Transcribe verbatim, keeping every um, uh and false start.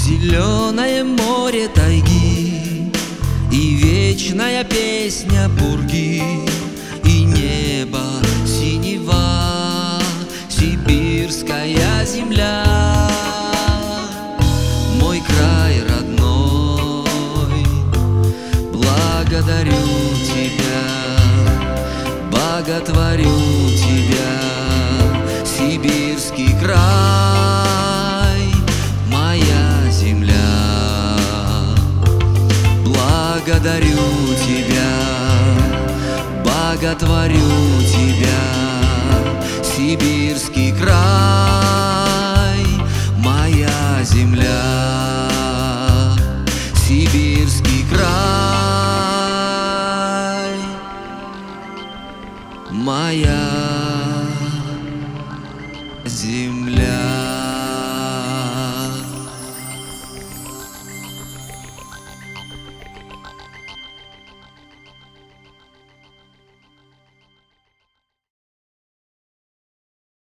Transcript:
Зеленое море тайги и вечная песня пурги, и небо синева, сибирская земля. Мой край родной, благодарю тебя, боготворю тебя, сибирский край, моя земля. Благодарю тебя, боготворю тебя, сибирский край, моя земля, сибирский край, моя